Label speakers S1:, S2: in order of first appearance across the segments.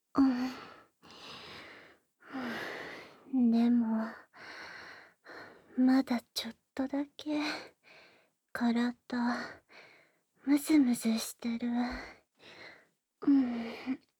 S1: うん。でも、まだちょっとだけ、体、ムズムズしてる。うん。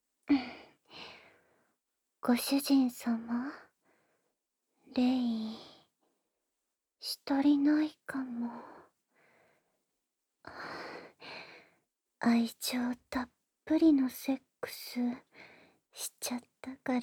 S1: ご主人様、レイ、一人ないかも。愛情たっぷりのセックスしちゃったから、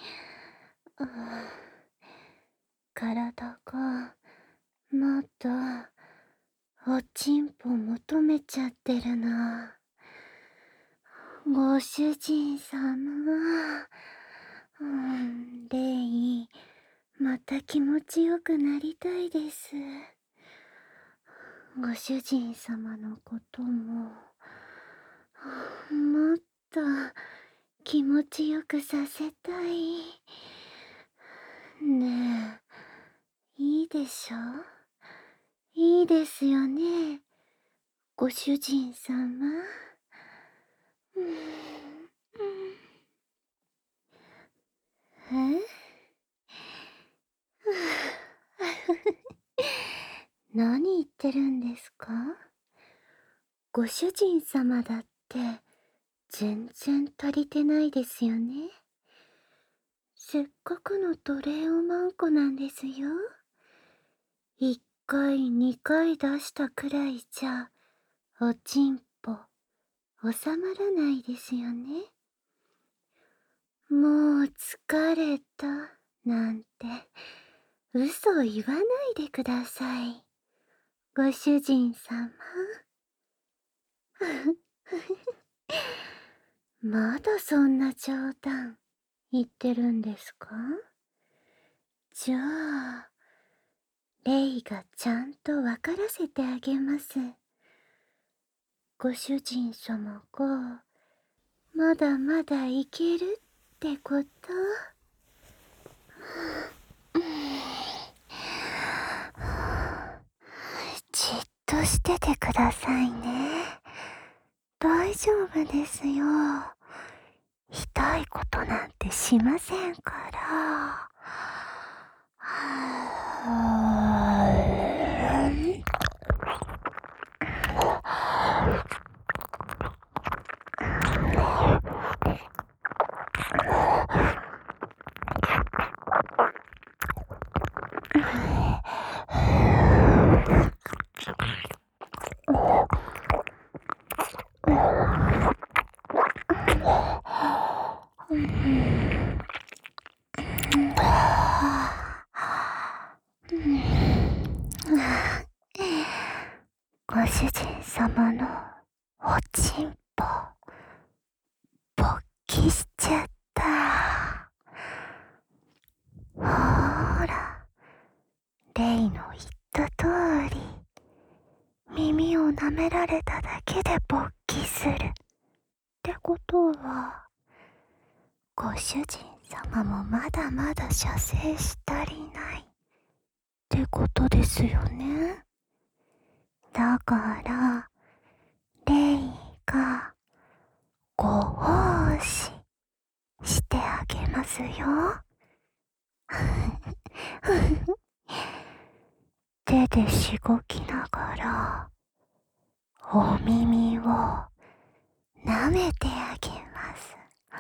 S1: 体がまだおちんぽ求めちゃってるな。ご主人様、レイ、また気持ちよくなりたいです。ご主人様のことも、もっと気持ちよくさせたい。ねえ、いいでしょ？いいですよね、ご主人様。え何言ってるんですか？ご主人様だって全然足りてないですよね。せっかくの奴隷おまんこなんですよ。1回2回出したくらいじゃおちんぽ収まらないですよね。もう疲れたなんて嘘言わないでください、ご主人様。まだそんな冗談言ってるんですか？じゃあ、レイがちゃんとわからせてあげます。ご主人様がまだまだいけるってこと。じっとしててくださいね。大丈夫ですよ。痛いことなんてしませんから。ご主人様のおちんぽ、勃起しちゃった。ほーら、レイの言った通り、耳を舐められただけで勃起する。ってことは、ご主人様もまだまだ射精し足りないってことですよね。だから、レイがご奉仕してあげますよ。手でしごきながら、お耳を舐めてあげます。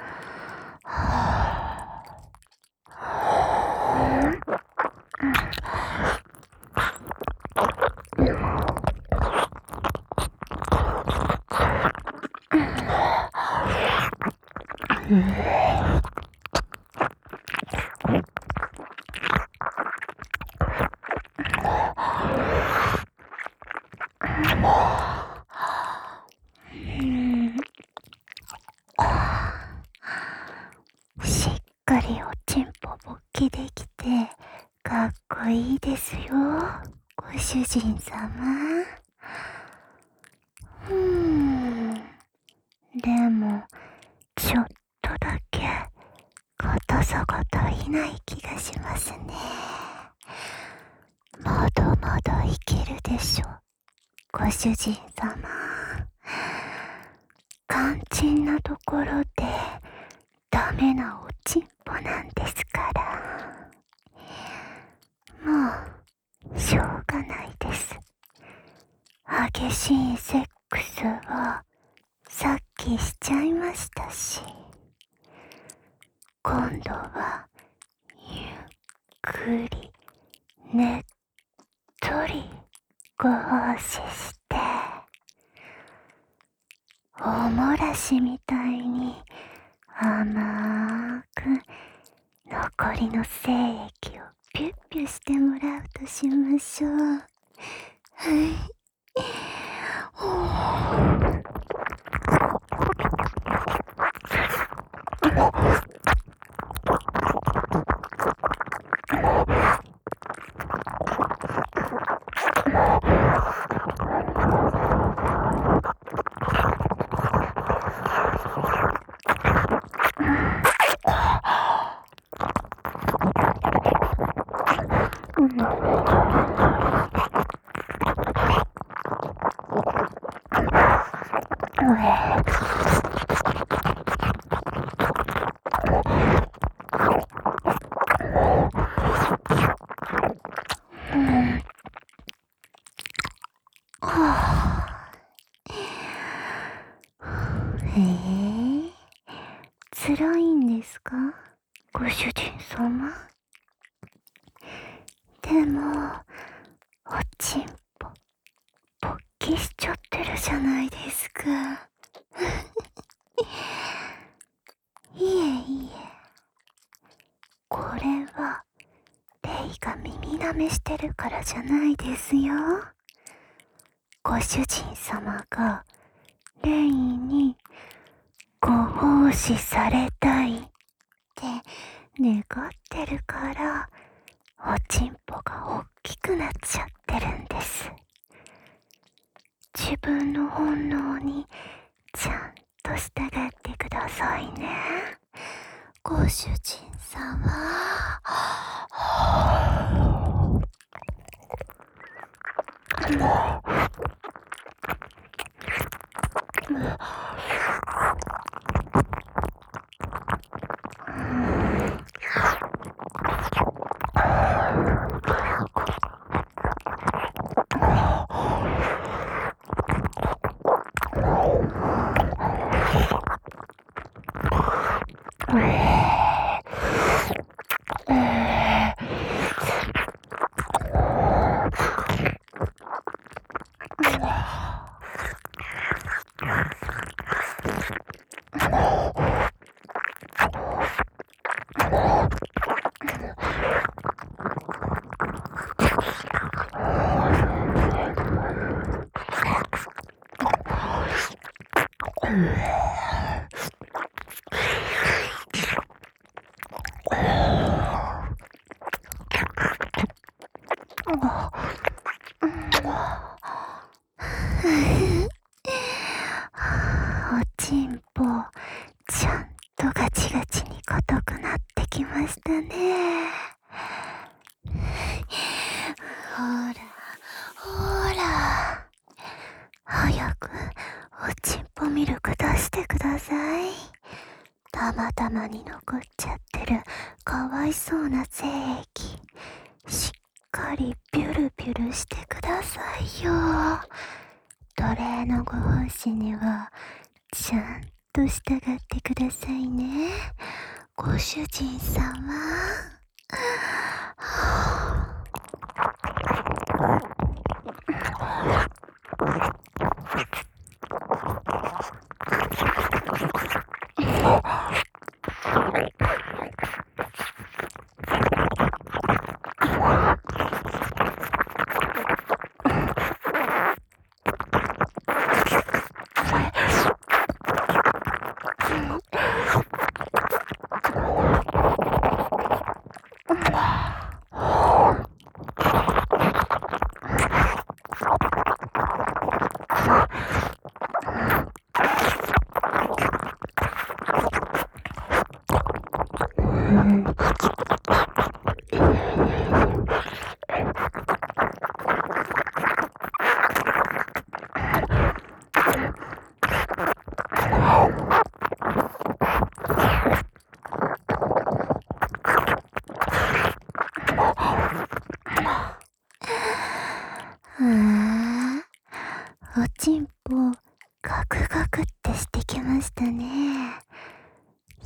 S1: しっかりおちんぽ勃起できてかっこいいですよ、ご主人様。でもちょっとだけ硬さが足りない気がしますね。まだまだいけるでしょ、ご主人様。肝心なところでれなおちんぽなんですから。もうしょうがないです。激しいセックスはさっきしちゃいましたし、今度はゆっくりねっとりご奉仕して、おもらしみたいに甘く残りの精液をピュッピュしてもらうとしましょう。はい。辛いんですか、ご主人様。でもおちんぽ勃起しちゃってるじゃないですか。いえいえ、これはレイが耳舐めしてるからじゃないですよ。ご主人様がレイにご奉仕されたいって願ってるから、おちんぽが大きくなっちゃってるんです。自分の本能にちゃんと従ってくださいね、ご主人様。おちんぽちゃんとガチガチに硬くなってきましたね。ほらほら、早くおちんぽミルク出してください。たまたまに残っちゃってるかわいそうな精液、しっかりビュルビュルしてくださいよ。奴隷のご奉仕にはちゃんと従ってくださいね、ご主人様。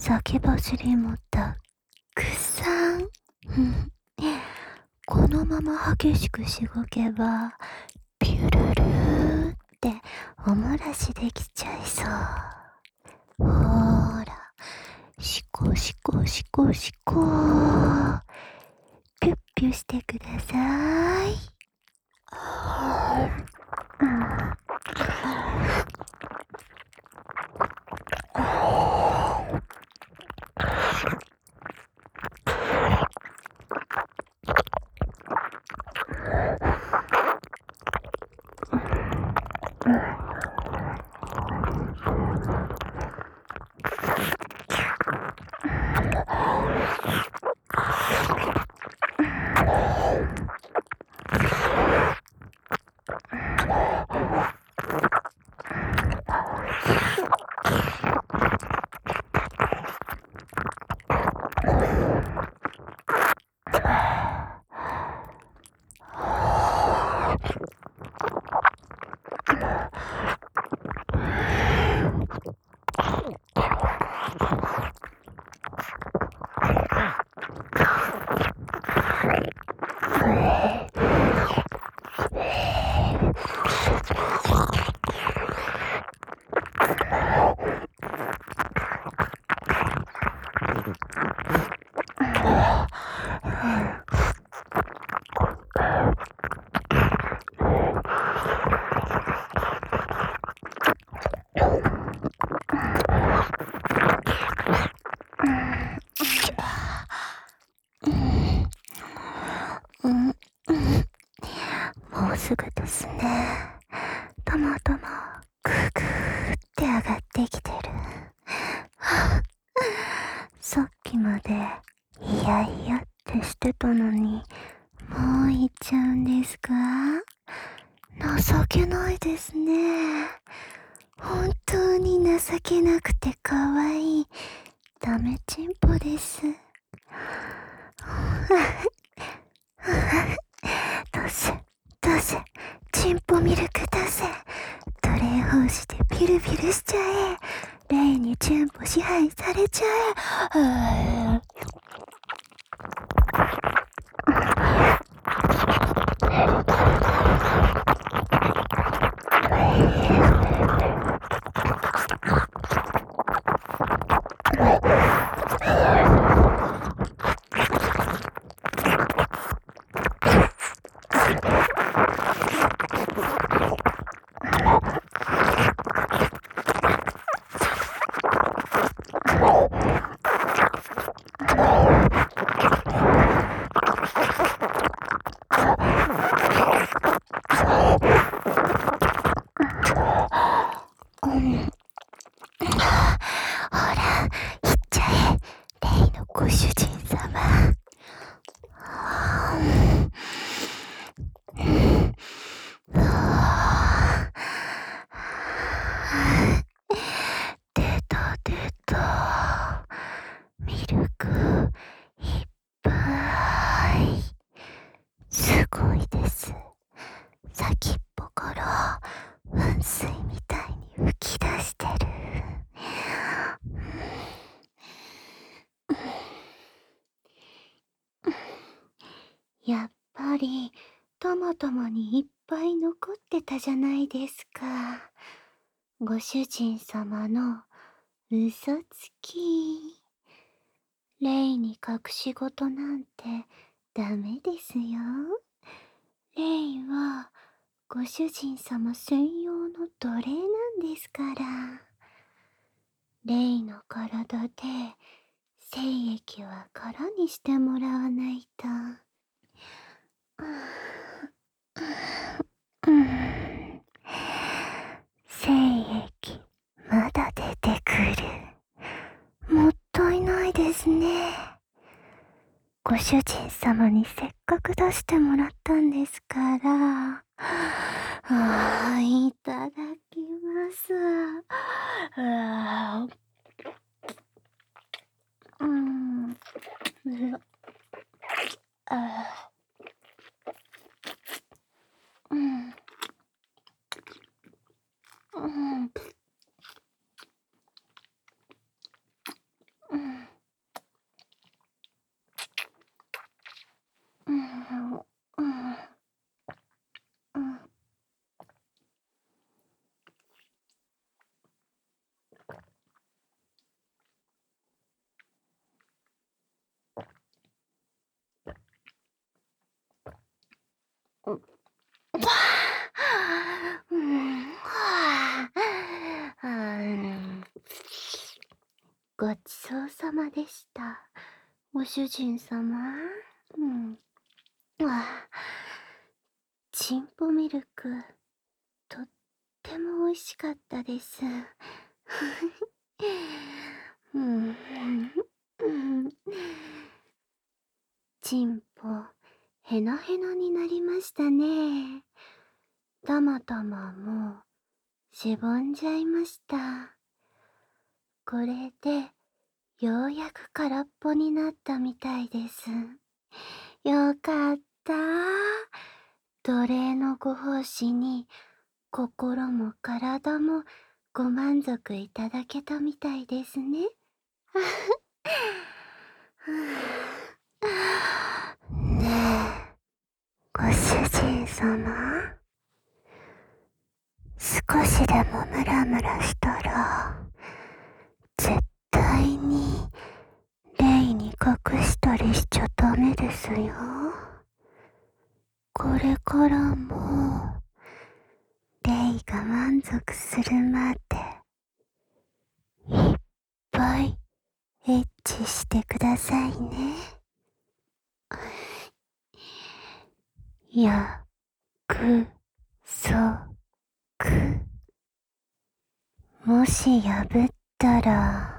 S1: 酒走りもたくさん。このまま激しくしごけば、ピュルルーっておもらしできちゃいそう。ほーら、シコシコシコシコー。ピュッピュしてください。もうすぐですね。ともともグーグーって上がってきてる。さっきまでいやいやってしてたのに、もう行っちゃうんですか？情けないですね。本当に情けなくて可愛いダメチンポです。出せ、出せ、チンポミルク出せ。トレー放子でピルピルしちゃえ。レイにチンポ支配されちゃえ。ほら、行っちゃえ。レイのご主人様。出た出た。ミルクいっぱい。すごいです。先っぽから噴水みたいに吹き出してる。やっぱりともともにいっぱい残ってたじゃないですか。ご主人様の嘘つき。レイに隠し事なんてダメですよ。レイはご主人様専用の奴隷なんですから。レイの体で精液は空にしてもらわないと。精液まだ出てくる。もったいないですね。ご主人様にせっかく出してもらったんですから。いただきます。 様でした。ご主人様。うん。あ、チンポミルク、とっても美味しかったです。うん。うん。チンポ、ヘナヘナになりましたね。たまたまもう、しぼんじゃいました。これで、ようやく空っぽになったみたいです。よかった。奴隷のご奉仕に、心も体もご満足いただけたみたいですね。ねえ、ご主人様。少しでもムラムラしたら、絶対にレイに隠したりしちゃダメですよ。これからも、レイが満足するまで、いっぱいエッチしてくださいね。や、く、そ、く。もし破ったら、